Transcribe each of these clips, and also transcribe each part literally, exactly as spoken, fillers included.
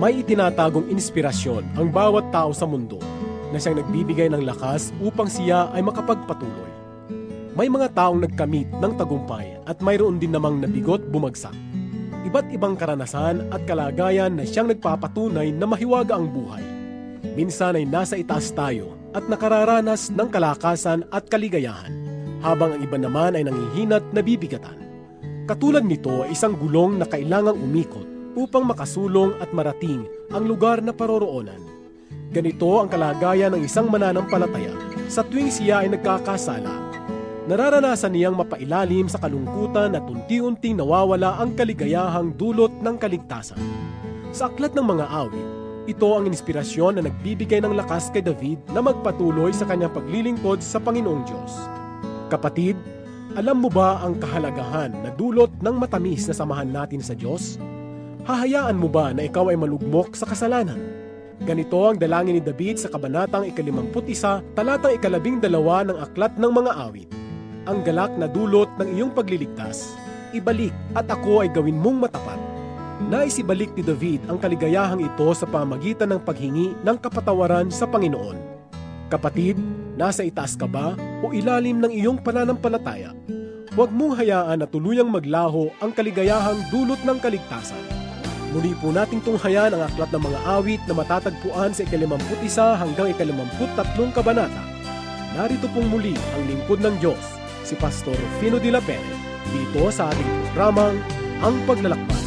May itinatagong inspirasyon ang bawat tao sa mundo na siyang nagbibigay ng lakas upang siya ay makapagpatuloy. May mga taong nagkamit ng tagumpay at mayroon din namang nabigot bumagsak. Iba't ibang karanasan at kalagayan na siyang nagpapatunay na mahiwaga ang buhay. Minsan ay nasa itaas tayo at nakararanas ng kalakasan at kaligayahan, habang ang iba naman ay nangihinat na bibigatan. Katulad nito ay isang gulong na kailangang umikot upang makasulong at marating ang lugar na paroroonan. Ganito ang kalagayan ng isang mananampalataya sa tuwing siya ay nagkakasala. Nararanasan niyang mapailalim sa kalungkutan at unti-unting nawawala ang kaligayahang dulot ng kaligtasan. Sa aklat ng mga awit, ito ang inspirasyon na nagbibigay ng lakas kay David na magpatuloy sa kanyang paglilingkod sa Panginoong Diyos. Kapatid, alam mo ba ang kahalagahan na dulot ng matamis na samahan natin sa Diyos? Hahayaan mo ba na ikaw ay malugmok sa kasalanan? Ganito ang dalangin ni David sa kabanatang ikalimamput isa, talatang ikalabing dalawa ng aklat ng mga awit. Ang galak na dulot ng iyong pagliligtas, ibalik at ako ay gawin mong matapat. Nais ibalik ni David ang kaligayahang ito sa pamagitan ng paghingi ng kapatawaran sa Panginoon. Kapatid, nasa itaas ka ba o ilalim ng iyong pananampalataya? Huwag mong hayaan na tuluyang maglaho ang kaligayahang dulot ng kaligtasan. Muli po nating tunghayan ang aklat ng mga awit na matatagpuan sa ikalimamput isa hanggang ikalimamput tatlong kabanata. Narito pong muli ang lingkod ng Diyos, si Pastor Rufino de la Pere, dito sa ating programang Ang Paglalakbay.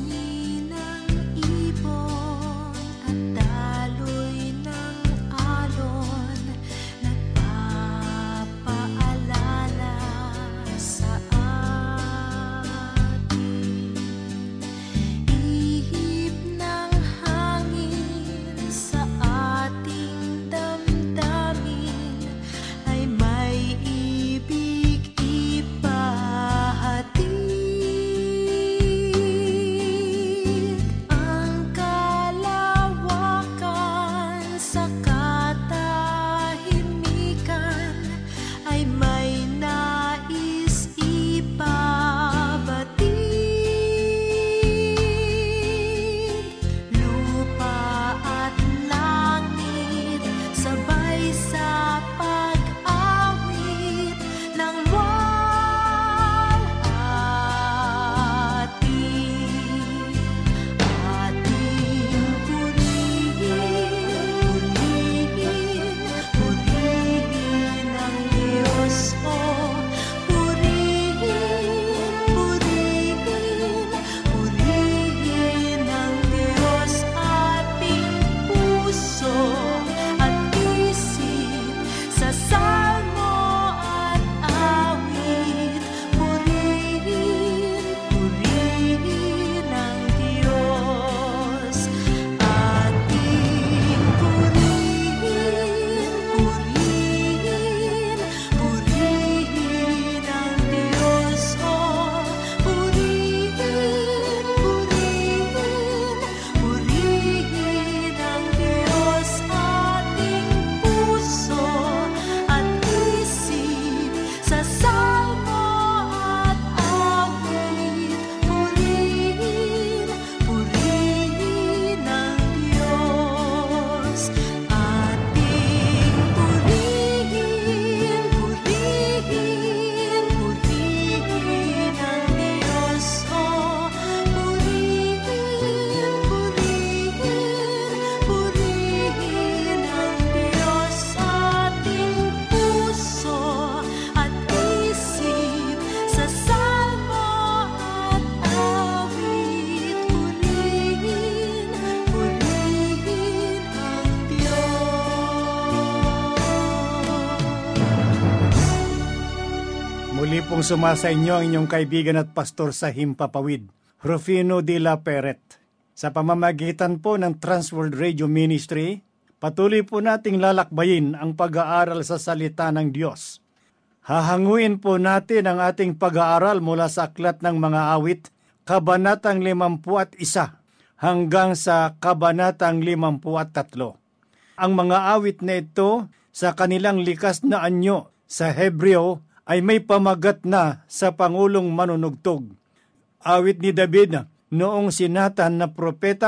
Muli pong sumasa inyo ang inyong kaibigan at pastor sa Himpapawid, Rufino de la Peret. Sa pamamagitan po ng Transworld Radio Ministry, patuloy po nating lalakbayin ang pag-aaral sa salita ng Diyos. Hahanguin po natin ang ating pag-aaral mula sa aklat ng mga awit, kabanatang limampu at isa hanggang sa kabanatang limampu at tatlo. Ang mga awit na ito sa kanilang likas na anyo sa Hebreo ay may pamagat na sa Pangulong Manunugtog. Awit ni David noong si Nathan na propeta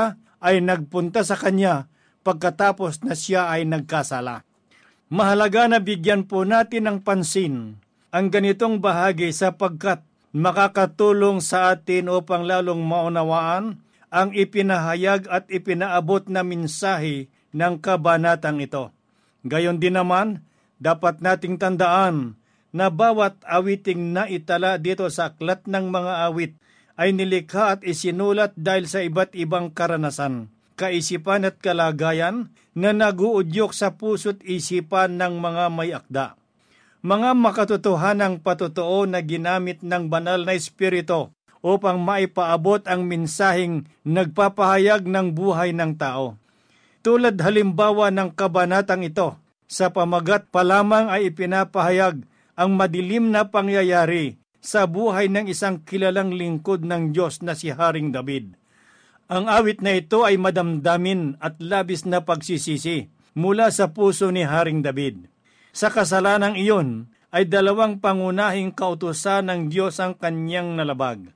ay nagpunta sa kanya pagkatapos na siya ay nagkasala. Mahalaga na bigyan po natin ng pansin ang ganitong bahagi sapagkat makakatulong sa atin upang lalong maunawaan ang ipinahayag at ipinaabot na mensahe ng kabanatang ito. Gayon din naman, dapat nating tandaan na bawat awiting naitala dito sa aklat ng mga awit ay nilikha at isinulat dahil sa iba't ibang karanasan, kaisipan at kalagayan na naguudyok sa puso't isipan ng mga may akda. Mga makatotohanang patotoo na ginamit ng banal na espiritu upang maipaabot ang mensaheng nagpapahayag ng buhay ng tao. Tulad halimbawa ng kabanatang ito, sa pamagat pa lamang ay ipinapahayag ang madilim na pangyayari sa buhay ng isang kilalang lingkod ng Diyos na si Haring David. Ang awit na ito ay madamdamin at labis na pagsisisi mula sa puso ni Haring David. Sa kasalanang iyon ay dalawang pangunahing kautusan ng Diyos ang kanyang nalabag.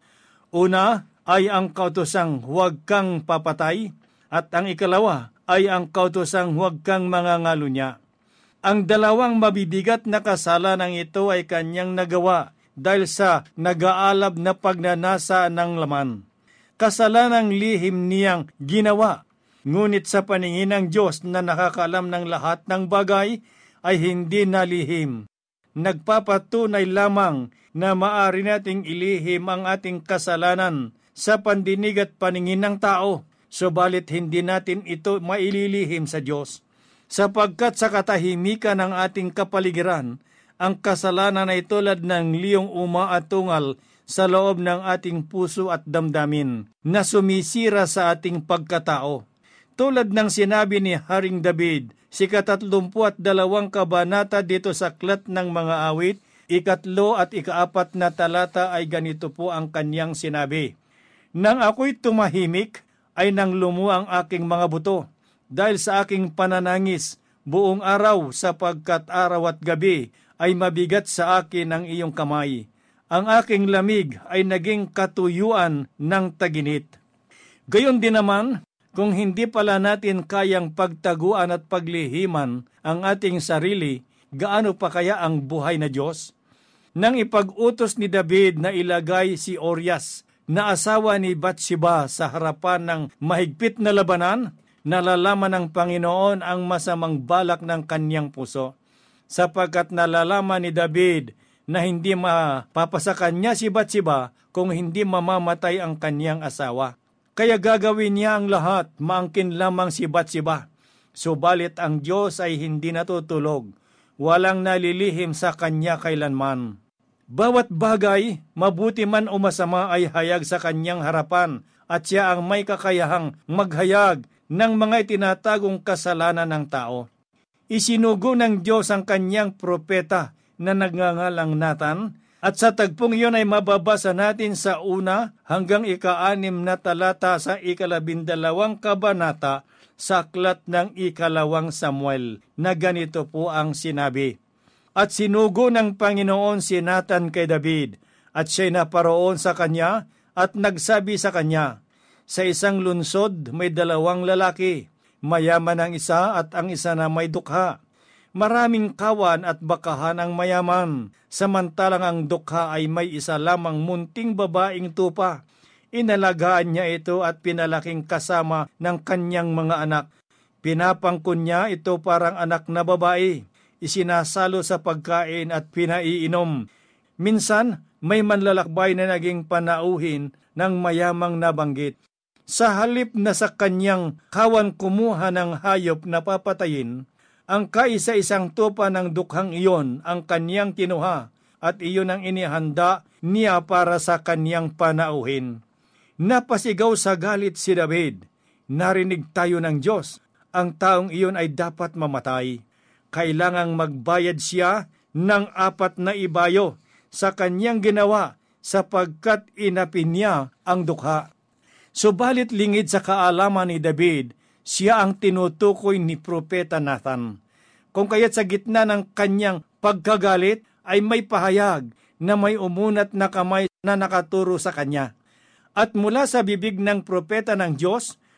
Una ay ang kautusang huwag kang papatay at ang ikalawa ay ang kautusang huwag kang mangangalunya. Ang dalawang mabibigat na kasalanang ito ay kanyang nagawa dahil sa nag-aalab na pagnanasa ng laman. Kasalanang lihim niyang ginawa, ngunit sa paningin ng Diyos na nakakaalam ng lahat ng bagay ay hindi nalihim. Nagpapatunay lamang na maaari nating ilihim ang ating kasalanan sa pandinig at paningin ng tao, subalit hindi natin ito maililihim sa Diyos. Sapagkat sa katahimikan ng ating kapaligiran, ang kasalanan ay tulad ng liyong umaatungal sa loob ng ating puso at damdamin na sumisira sa ating pagkatao. Tulad ng sinabi ni Haring David, si katatlumpu at dalawang kabanata dito sa aklat ng mga awit, ikatlo at ikaapat na talata ay ganito po ang kanyang sinabi. Nang ako'y tumahimik, ay nang lumu ang aking mga buto, dahil sa aking pananangis buong araw sapagkat araw at gabi ay mabigat sa akin ang iyong kamay. Ang aking lamig ay naging katuyuan ng taginit. Gayon din naman, kung hindi pala natin kayang pagtaguan at paglihiman ang ating sarili, gaano pa kaya ang buhay na Diyos? Nang ipag-utos ni David na ilagay si Urias na asawa ni Bathsheba sa harapan ng mahigpit na labanan, nalalaman ng Panginoon ang masamang balak ng kanyang puso. Sapagkat nalalaman ni David na hindi mapapasakan niya si Bathsheba kung hindi mamamatay ang kanyang asawa. Kaya gagawin niya ang lahat, maangkin lamang si Bathsheba. Subalit ang Diyos ay hindi natutulog, walang nalilihim sa kanya kailanman. Bawat bagay, mabuti man o masama ay hayag sa kanyang harapan at siya ang may kakayahang maghayag ng mga itinatagong kasalanan ng tao. Isinugo ng Diyos ang kanyang propeta na nagngangalang Nathan, at sa tagpong iyon ay mababasa natin sa una hanggang ika-anim na talata sa ikalabindalawang kabanata sa aklat ng ikalawang Samuel, na ganito po ang sinabi. At sinugo ng Panginoon si Nathan kay David, at siya'y naparoon sa kanya at nagsabi sa kanya, sa isang lunsod may dalawang lalaki, mayaman ang isa at ang isa na may dukha. Maraming kawan at bakahan ang mayaman, samantalang ang dukha ay may isa lamang munting babaeng tupa. Inalagaan niya ito at pinalaking kasama ng kanyang mga anak. Pinapangkon niya ito parang anak na babae, isinasalo sa pagkain at pinaiinom. Minsan, may manlalakbay na naging panauhin ng mayamang nabanggit. Sa halip na sa kanyang kawan kumuha ng hayop na papatayin, ang kaisa-isang tupa ng dukhang iyon ang kanyang kinuha at iyon ang inihanda niya para sa kanyang panauhin. Napasigaw sa galit si David, narinig tayo ng Diyos, ang taong iyon ay dapat mamatay. Kailangang magbayad siya ng apat na ibayo sa kanyang ginawa sapagkat inapin niya ang dukha. Subalit lingid sa kaalaman ni David, siya ang tinutukoy ni Propeta Nathan. Kung kaya't sa gitna ng kanyang pagkagalit ay may pahayag na may umunat na kamay na nakaturo sa kanya. At mula sa bibig ng propeta ng Diyos,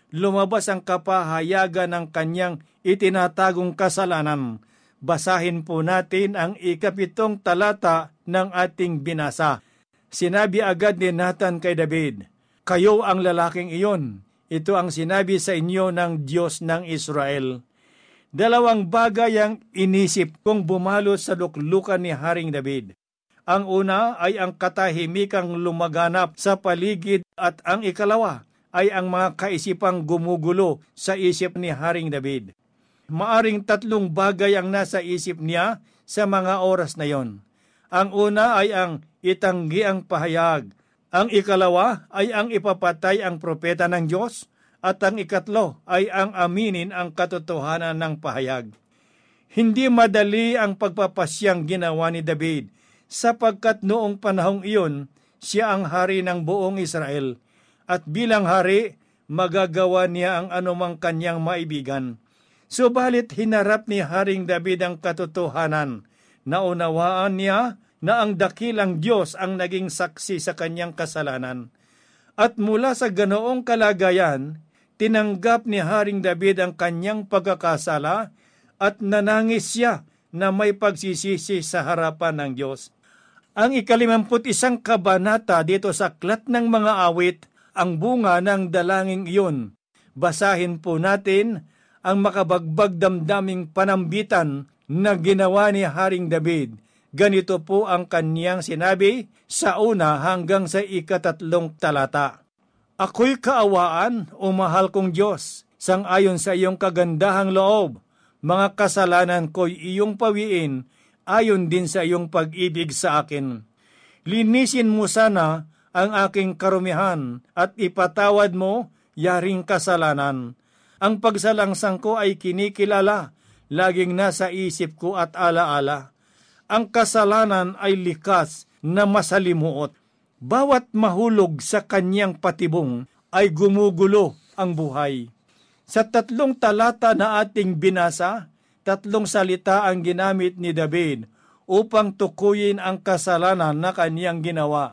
lumabas ang kapahayagan ng kanyang itinatagong kasalanan. Basahin po natin ang ikapitong talata ng ating binasa. Sinabi agad ni Nathan kay David, "Kayo ang lalaking iyon. Ito ang sinabi sa inyo ng Diyos ng Israel." Dalawang bagay ang inisip kong bumalot sa luklukan ni Haring David. Ang una ay ang katahimikang lumaganap sa paligid at ang ikalawa ay ang mga kaisipang gumugulo sa isip ni Haring David. Maaring tatlong bagay ang nasa isip niya sa mga oras na yon. Ang una ay ang itanggi ang pahayag. Ang ikalawa ay ang ipapatay ang propeta ng Diyos. At ang ikatlo ay ang aminin ang katotohanan ng pahayag. Hindi madali ang pagpapasyang ginawa ni David, sapagkat noong panahong iyon, siya ang hari ng buong Israel. At bilang hari, magagawa niya ang anumang kanyang maibigan. Subalit hinarap ni Haring David ang katotohanan. Naunawaan niya na ang dakilang Diyos ang naging saksi sa kanyang kasalanan. At mula sa ganoong kalagayan, tinanggap ni Haring David ang kanyang pagkakasala at nanangis siya na may pagsisisi sa harapan ng Diyos. Ang ikalimamput isang kabanata dito sa Aklat ng Mga Awit, ang bunga ng dalangin iyon. Basahin po natin ang makabagbag damdaming panambitan na ginawa ni Haring David. Ganito po ang kanyang sinabi sa una hanggang sa ikatatlong talata. "Ako'y kaawaan, o mahal kong Diyos, sang-ayon sa iyong kagandahang loob. Mga kasalanan ko'y iyong pawiin, ayon din sa iyong pag-ibig sa akin. Linisin mo sana ang aking karumihan at ipatawad mo yaring kasalanan. Ang pagsalangsang ko ay kinikilala, laging nasa isip ko at alaala. Ang kasalanan ay likas na masalimuot. Bawat mahulog sa kanyang patibong ay gumugulo ang buhay." Sa tatlong talata na ating binasa, tatlong salita ang ginamit ni David upang tukuyin ang kasalanan na kanyang ginawa.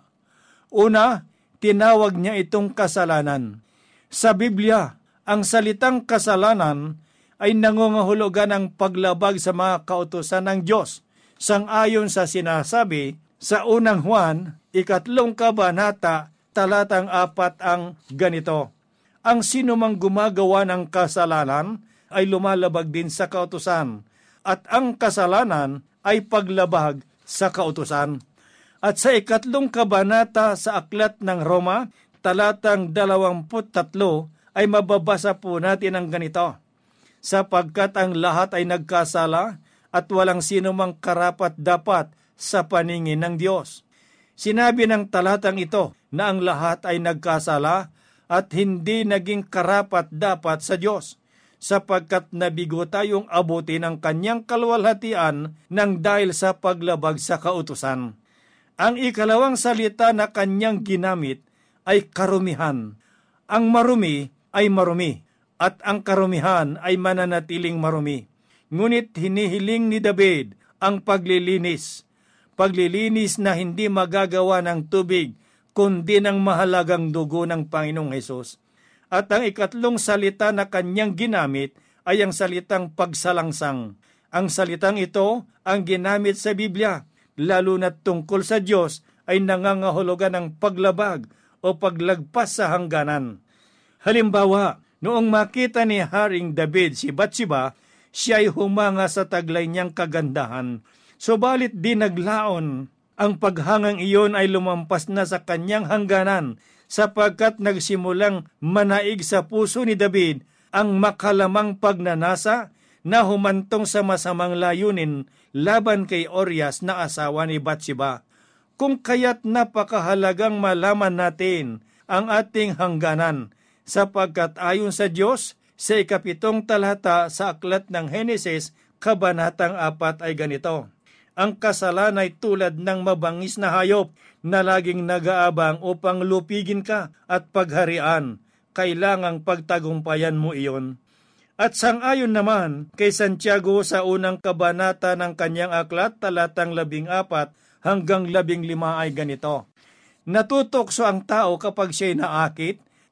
Una, tinawag niya itong kasalanan. Sa Biblia, ang salitang kasalanan ay nangungahulugan ng paglabag sa mga kautusan ng Diyos. Sang-ayon sa sinasabi sa unang Juan, ikatlong kabanata, talatang apat ang ganito. Ang sinumang gumagawa ng kasalanan ay lumalabag din sa kautusan, at ang kasalanan ay paglabag sa kautusan. At sa ikatlong kabanata sa Aklat ng Roma, talatang dalawamput tatlo, ay mababasa po natin ang ganito. Sapagkat ang lahat ay nagkasala at walang sinumang karapat dapat sa paningin ng Diyos. Sinabi ng talatang ito na ang lahat ay nagkasala at hindi naging karapat dapat sa Diyos, sapagkat nabigo tayong abutin ang kanyang kaluwalhatian ng dahil sa paglabag sa kautusan. Ang ikalawang salita na kanyang ginamit ay karumihan. Ang marumi ay marumi, at ang karumihan ay mananatiling marumi. Ngunit hinihiling ni David ang paglilinis. Paglilinis na hindi magagawa ng tubig, kundi ng mahalagang dugo ng Panginoong Hesus. At ang ikatlong salita na kanyang ginamit ay ang salitang pagsalangsang. Ang salitang ito ang ginamit sa Biblia, lalo na tungkol sa Diyos, ay nangangahulugan ng paglabag o paglagpas sa hangganan. Halimbawa, noong makita ni Haring David si Bathsheba, siya ay humanga sa taglay niyang kagandahan. Subalit di naglaon, ang paghangang iyon ay lumampas na sa kanyang hangganan, sapagkat nagsimulang manaig sa puso ni David ang makalamang pagnanasa na humantong sa masamang layunin laban kay Urias na asawa ni Bathsheba. Kung kaya't napakahalagang malaman natin ang ating hangganan, sapagkat ayon sa Diyos, sa ikapitong talata sa Aklat ng Henesis, kabanatang apat ay ganito. Ang kasalan ay tulad ng mabangis na hayop na laging nag-aabang upang lupigin ka at pagharian. Kailangang pagtagumpayan mo iyon. At sang-ayon naman kay Santiago sa unang kabanata ng kanyang aklat, talatang labing apat hanggang labing lima ay ganito. Natutokso ang tao kapag siya'y naakit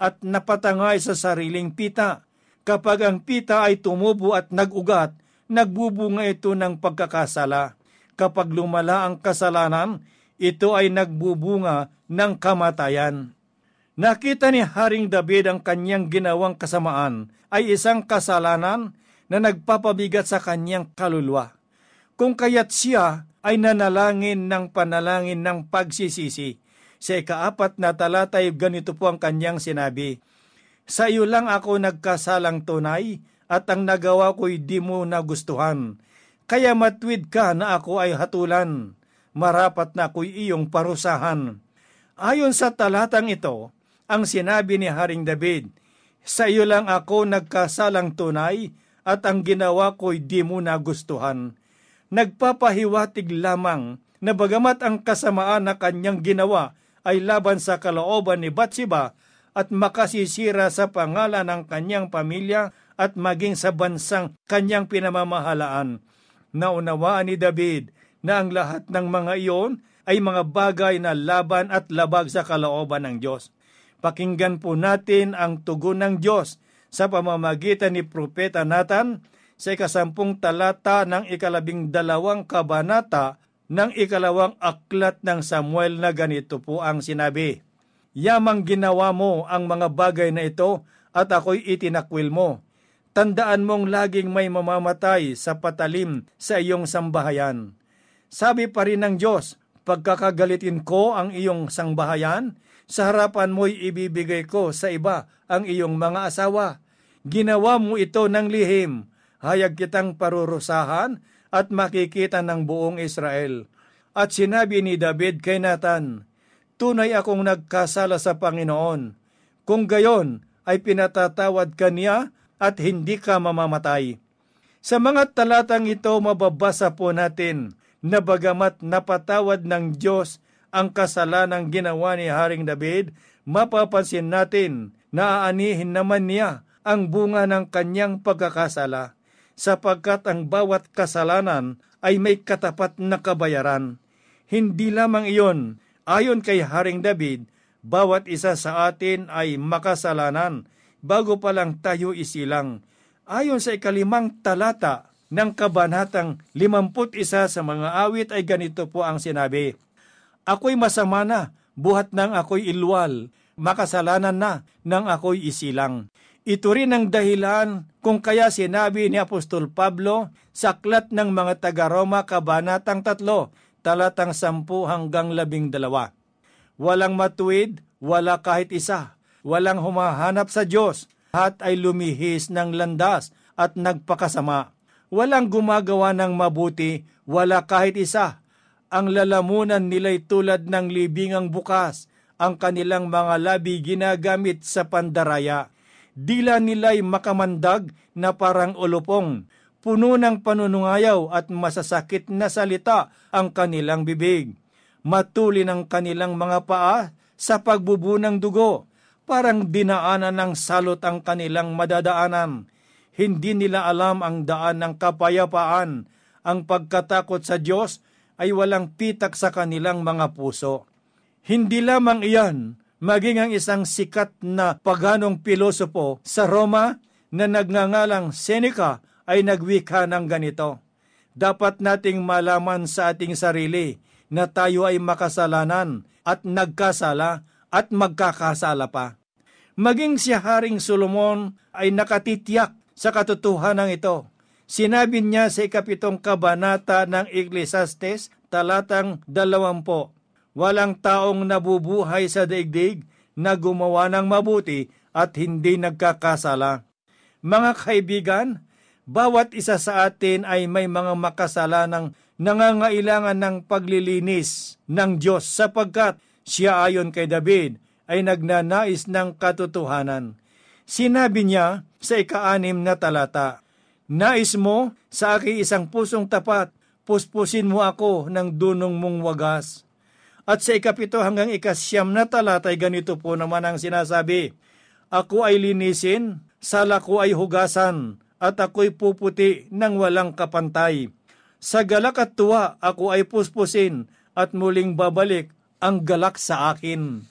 at napatangay sa sariling pita. Kapag ang pita ay tumubo at nag-ugat, nagbubunga ito ng pagkakasala. Kapag lumala ang kasalanan, ito ay nagbubunga ng kamatayan. Nakita ni Haring David ang kanyang ginawang kasamaan ay isang kasalanan na nagpapabigat sa kanyang kaluluwa. Kung kaya't siya ay nanalangin ng panalangin ng pagsisisi. Sa ikaapat na talata ay ganito po ang kanyang sinabi, "Sa iyo lang ako nagkasalang tunay at ang nagawa ko'y di mo nagustuhan. Kaya matwid ka na ako ay hatulan. Marapat na ako'y iyong parusahan." Ayon sa talatang ito, ang sinabi ni Haring David, "Sa iyo lang ako nagkasalang tunay at ang ginawa ko'y di mo nagustuhan." Nagpapahiwatig lamang na bagamat ang kasamaan na kanyang ginawa ay laban sa kalooban ni Bathsheba at makasisira sa pangalan ng kanyang pamilya at maging sa bansang kanyang pinamamahalaan. Naunawaan ni David na ang lahat ng mga iyon ay mga bagay na laban at labag sa kalooban ng Diyos. Pakinggan po natin ang tugon ng Diyos sa pamamagitan ni Propeta Nathan sa ikasampung talata ng ikalabing dalawang kabanata ng ikalawang aklat ng Samuel na ganito po ang sinabi, "Yamang ginawa mo ang mga bagay na ito at ako'y itinakwil mo. Tandaan mong laging may mamamatay sa patalim sa iyong sambahayan." Sabi pa rin ng Diyos, "Pagkakagalitin ko ang iyong sangbahayan, sa harapan mo'y ibibigay ko sa iba ang iyong mga asawa. Ginawa mo ito ng lihim, hayag kitang parurusahan at makikita ng buong Israel." At sinabi ni David kay Nathan, "Tunay akong nagkasala sa Panginoon. Kung gayon ay pinatatawad ka niya at hindi ka mamamatay." Sa mga talatang ito mababasa po natin na bagamat napatawad ng Diyos ang kasalanang ginawa ni Haring David, mapapansin natin na aanihin naman niya ang bunga ng kanyang pagkakasala, sapagkat ang bawat kasalanan ay may katapat na kabayaran. Hindi lamang iyon, ayon kay Haring David, bawat isa sa atin ay makasalanan bago pa lang tayo isilang. Ayon sa ikalimang talata ng kabanatang limamput isa sa mga awit ay ganito po ang sinabi, "Ako'y masama na, buhat nang ako'y ilwal, makasalanan na nang ako'y isilang." Ito rin ang dahilan kung kaya sinabi ni Apostol Pablo sa aklat ng mga taga-Roma kabanatang tatlo, talatang sampu hanggang labing dalawa. "Walang matuwid, wala kahit isa, walang humahanap sa Diyos, at ay lumihis ng landas at nagpakasama. Walang gumagawa ng mabuti, wala kahit isa. Ang lalamunan nila'y tulad ng libingang bukas, ang kanilang mga labi ginagamit sa pandaraya. Dila nila'y makamandag na parang ulupong, puno ng panunungayaw at masasakit na salita ang kanilang bibig. Matuli ng kanilang mga paa sa pagbubunang dugo, parang dinaanan ng salot ang kanilang madadaanan. Hindi nila alam ang daan ng kapayapaan. Ang pagkatakot sa Diyos ay walang pitak sa kanilang mga puso." Hindi lamang iyan, maging ang isang sikat na paganong pilosopo sa Roma na nagngangalang Seneca ay nagwika ng ganito, "Dapat nating malaman sa ating sarili na tayo ay makasalanan at nagkasala at magkakasala pa." Maging si Haring Solomon ay nakatitiyak sa katotohanan ito. Sinabi niya sa ikapitong kabanata ng Ecclesiastes, talatang dalawampu, "Walang taong nabubuhay sa daigdig na gumawa ng mabuti at hindi nagkakasala." Mga kaibigan, bawat isa sa atin ay may mga makasalanang nangangailangan ng paglilinis ng Diyos, sapagkat siya ayon kay David ay nagnanais ng katotohanan. Sinabi niya sa ika-anim na talata, "Nais mo sa aking isang pusong tapat, puspusin mo ako ng dunong mong wagas." At sa ikapito hanggang ikasyam na talata ay ganito po naman ang sinasabi, "Ako ay linisin, sala ko ay hugasan, at ako'y puputi ng walang kapantay. Sa galak at tuwa ako ay puspusin, at muling babalik ang galak sa akin."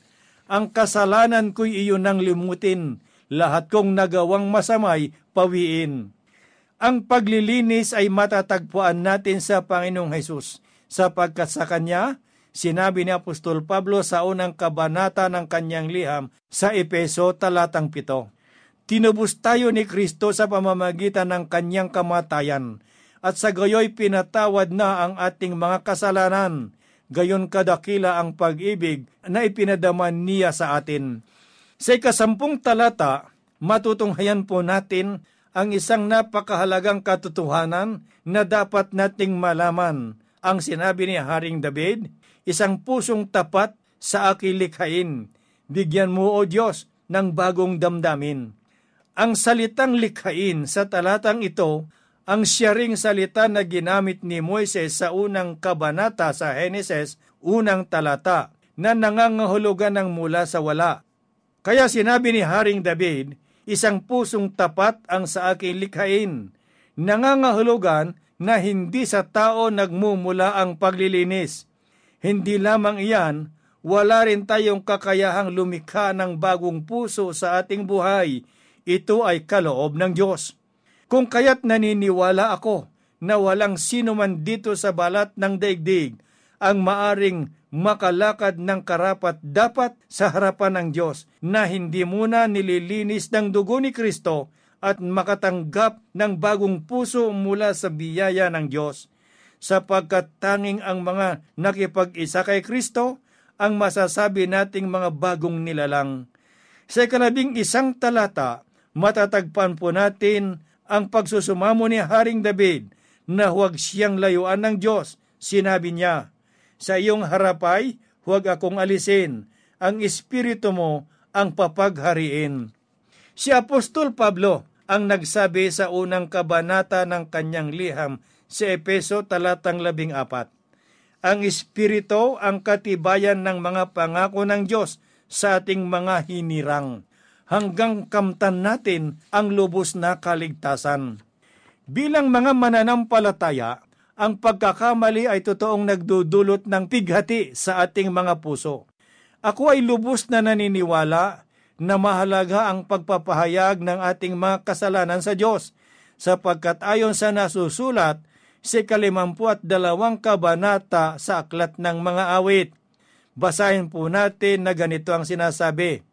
ang kasalanan ko'y iyon nang limutin, lahat kong nagawang masamay pawiin. Ang paglilinis ay matatagpuan natin sa Panginoong Hesus, sapagkat sa Kanya, sinabi ni Apostol Pablo sa unang kabanata ng kanyang liham sa Epeso talatang pito. Tinubos tayo ni Kristo sa pamamagitan ng kanyang kamatayan, at sa gayoy pinatawad na ang ating mga kasalanan. Gayon kadakila ang pag-ibig na ipinadaman niya sa atin. Sa ikasampung talata, matutunghayan po natin ang isang napakahalagang katotohanan na dapat nating malaman. Ang sinabi ni Haring David, isang pusong tapat sa aking likhain. Bigyan mo, O Diyos, ng bagong damdamin. Ang salitang likhain sa talatang ito, ang siyaring salita na ginamit ni Moises sa unang kabanata sa Heneses, unang talata, na nangangahulugan ng mula sa wala. Kaya sinabi ni Haring David, isang pusong tapat ang sa aking likhain. Nangangahulugan na hindi sa tao nagmumula ang paglilinis. Hindi lamang iyan, wala rin tayong kakayahang lumikha ng bagong puso sa ating buhay. Ito ay kaloob ng Diyos. Kung kaya't naniniwala ako na walang sino man dito sa balat ng daigdig ang maaring makalakad ng karapat dapat sa harapan ng Diyos na hindi muna nililinis ng dugo ni Kristo at makatanggap ng bagong puso mula sa biyaya ng Diyos, sapagkat tanging ang mga nakipag-isa kay Kristo ang masasabi nating mga bagong nilalang. Sa ikalabing isang talata, matatagpan po natin ang pagsusumamo ni Haring David na huwag siyang layuan ng Diyos. Sinabi niya, sa iyong harapay, huwag akong alisin. Ang espiritu mo ang papaghariin. Si Apostol Pablo ang nagsabi sa unang kabanata ng kanyang liham sa Epeso talatang labing apat. Ang espiritu ang katibayan ng mga pangako ng Diyos sa ating mga hinirang, hanggang kamtan natin ang lubos na kaligtasan. Bilang mga mananampalataya, ang pagkakamali ay totoong nagdudulot ng pighati sa ating mga puso. Ako ay lubos na naniniwala na mahalaga ang pagpapahayag ng ating mga kasalanan sa Diyos, sapagkat ayon sa nasusulat sa ikalimampu at dalawang kabanata sa Aklat ng Mga Awit, basahin po natin na ganito ang sinasabi,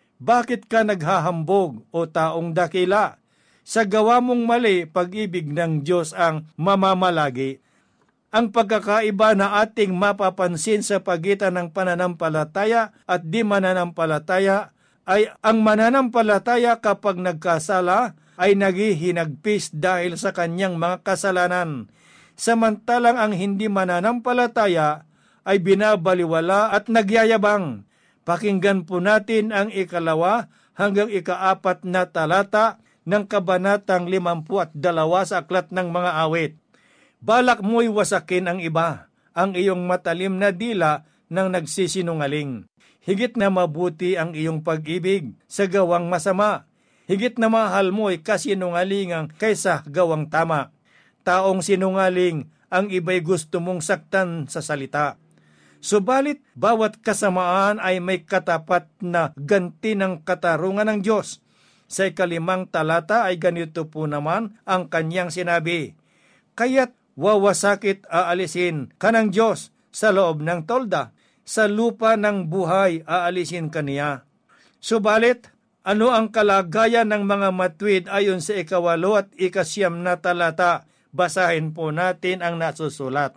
bakit ka naghahambog, o taong dakila? Sa gawa mong mali, pag-ibig ng Diyos ang mamamalagi. Ang pagkakaiba na ating mapapansin sa pagitan ng pananampalataya at di mananampalataya ay ang mananampalataya kapag nagkasala ay naghihinagpis dahil sa kanyang mga kasalanan. Samantalang ang hindi mananampalataya ay binabaliwala at nagyayabang. Pakinggan po natin ang ikalawa hanggang ikaapat na talata ng kabanatang limampu at dalawa sa Aklat ng Mga Awit. Balak mo'y wasakin ang iba, ang iyong matalim na dila ng nagsisinungaling. Higit na mabuti ang iyong pag-ibig sa gawang masama. Higit na mahal mo'y kasinungalingang kaysa gawang tama. Taong sinungaling, ang iba'y gusto mong saktan sa salita. Subalit, bawat kasamaan ay may katapat na ganti ng katarungan ng Diyos. Sa ikalimang talata ay ganito po naman ang kanyang sinabi, kaya't wawasakit aalisin ka ng Diyos sa loob ng tolda, sa lupa ng buhay aalisin ka niya. Subalit, ano ang kalagayan ng mga matwid ayon sa ikawalo at ikasyam na talata? Basahin po natin ang nasusulat.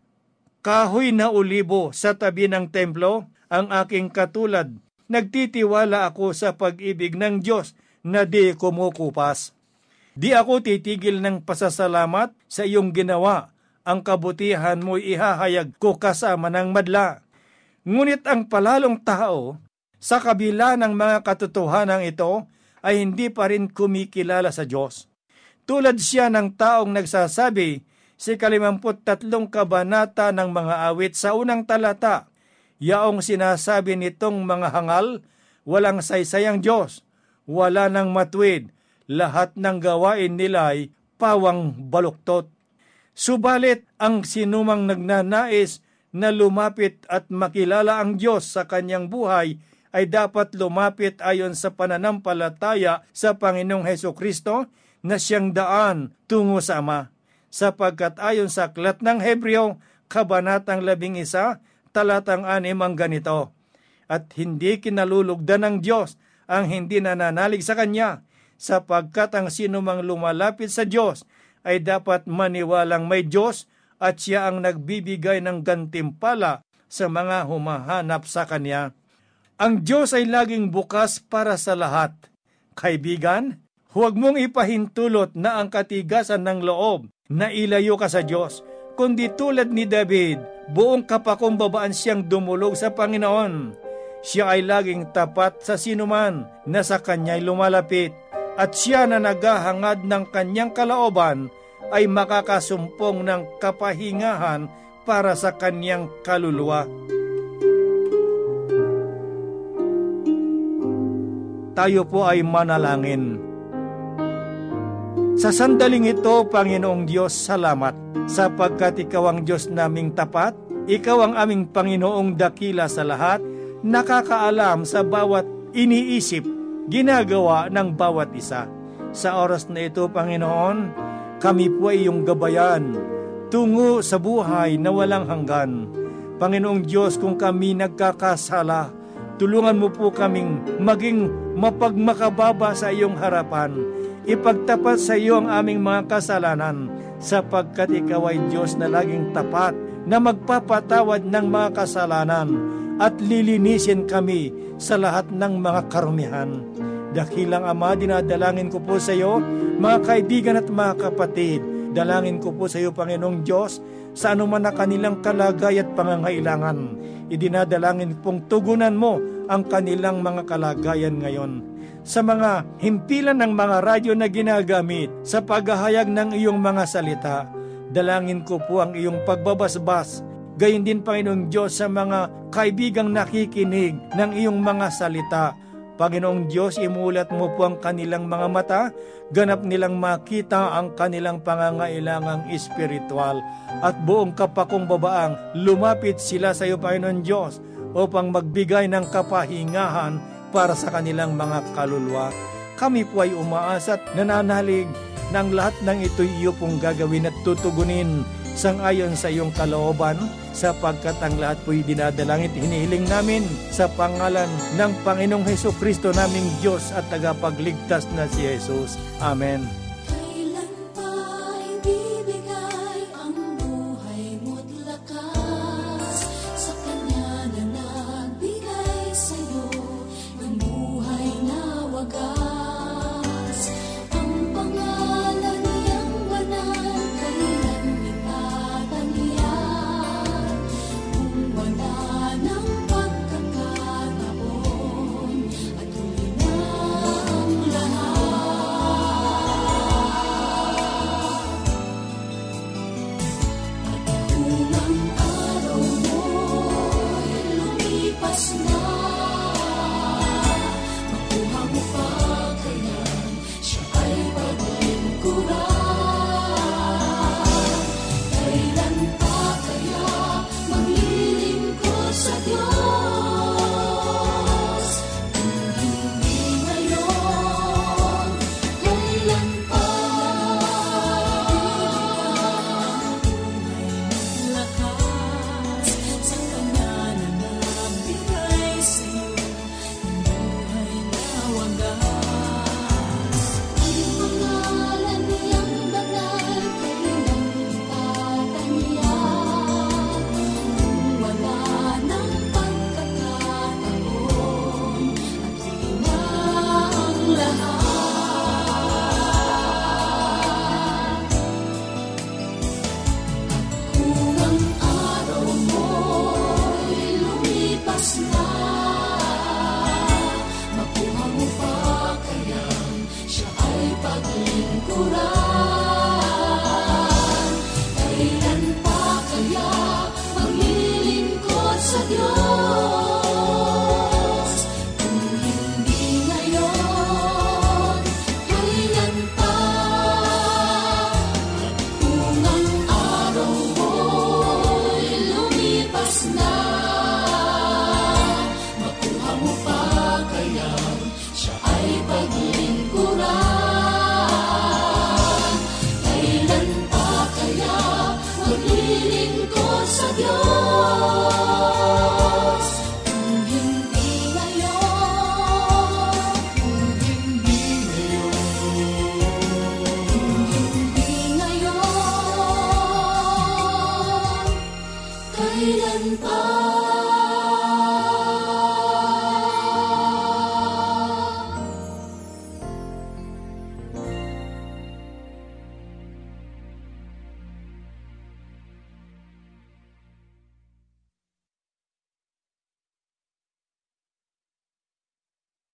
Kahoy na ulibo sa tabi ng templo, ang aking katulad. Nagtitiwala ako sa pag-ibig ng Diyos na di kumukupas. Di ako titigil ng pasasalamat sa iyong ginawa. Ang kabutihan mo'y ihahayag ko kasama ng madla. Ngunit ang palalong tao, sa kabila ng mga katotohanan ito, ay hindi pa rin kumikilala sa Diyos. Tulad siya ng taong nagsasabi sa ikalimamput tatlong kabanata ng Mga Awit sa unang talata, yaong sinasabi nitong mga hangal, walang saysayang Diyos, wala nang matwid, lahat ng gawain nila'y pawang baluktot. Subalit ang sinumang nagnanais na lumapit at makilala ang Diyos sa kanyang buhay ay dapat lumapit ayon sa pananampalataya sa Panginoong Hesukristo na siyang daan tungo sa Ama. Sapagkat ayon sa aklat ng Hebreo, kabanatang labing isa, talatang anim ang ganito, at hindi kinalulugdan ng Diyos ang hindi nananalig sa Kanya, sapagkat ang sinumang lumalapit sa Diyos ay dapat maniwalang may Diyos at siya ang nagbibigay ng gantimpala sa mga humahanap sa Kanya. Ang Diyos ay laging bukas para sa lahat. Kaibigan, huwag mong ipahintulot na ang katigasan ng loob na ilayo ka sa Diyos, kundi tulad ni David, buong kapakumbabaan siyang dumulog sa Panginoon. Siya ay laging tapat sa sinuman na sa Kanya'y lumalapit, at siya na naghahangad ng Kanyang kalooban ay makakasumpong ng kapahingahan para sa Kanyang kaluluwa. Tayo po ay manalangin. Sa sandaling ito, Panginoong Diyos, salamat sapagkat Ikaw ang Diyos naming tapat, Ikaw ang aming Panginoong dakila sa lahat, nakakaalam sa bawat iniisip, ginagawa ng bawat isa. Sa oras na ito, Panginoon, kami po ay iyong gabayan tungo sa buhay na walang hanggan. Panginoong Diyos, kung kami nagkakasala, tulungan mo po kaming maging mapagmakababa sa iyong harapan. Ipagtapat sa iyo ang aming mga kasalanan, sapagkat Ikaw ay Diyos na laging tapat, na magpapatawad ng mga kasalanan at lilinisin kami sa lahat ng mga karumihan. Dakilang Ama, dinadalangin ko po sa iyo, mga kaibigan at mga kapatid, dalangin ko po sa iyo, Panginoong Diyos, sa anuman na kanilang kalagay at pangangailangan. Idinadalangin pong tugunan mo ang kanilang mga kalagayan ngayon. Sa mga himpilan ng mga radyo na ginagamit sa paghahayag ng iyong mga salita, dalangin ko po ang iyong pagbabasbas. Gayon din, Panginoong Diyos, sa mga kaibigang nakikinig ng iyong mga salita. Panginoong Diyos, imulat mo po ang kanilang mga mata, ganap nilang makita ang kanilang pangangailangang espiritual, at buong kapakumbabaang lumapit sila sa iyo, Panginoong Diyos, upang magbigay ng kapahingahan para sa kanilang mga kaluluwa. Kami po ay umaasa at nananalig ng lahat ng ito'y iyo pong gagawin at tutugunin sangayon sa iyong kalooban, sapagkat ang lahat po'y dinadalangit hinihiling namin sa pangalan ng Panginoong Hesukristo naming Diyos at tagapagligtas na si Jesus. Amen. Kailan pa ibibigay ang buhay mo't lakas sa Kanya na nagbigay sa'yo ng buhay na wagas? Ang pangalan niyang banal, kailan itatangyan? Kung wala ng pagkakataon at huli na ang lahat. Kung ang araw mo'y lumipas na, makuha mo pa kaya siya ay paglingkuran? Kailan pa kaya maglilingkod sa Diyos? Kung hindi ngayon, kailan pa? Lakas sa Kanya na nagbigay sa'yo ng buhay na wagas. Ang pangalan niyang banal, kailan itatangyan? Kung wala ng pagkakataon at huli na ang lahat. Kung ang araw mo'y lumipas na, makuha mo pa kaya siya ay paglingkuran? Kailan pa kaya maglilingkod sa Diyos? Kung hindi ngayon, kailan pa? Kung ang araw mo'y lumipas na, makuha mo pa sa Diyos.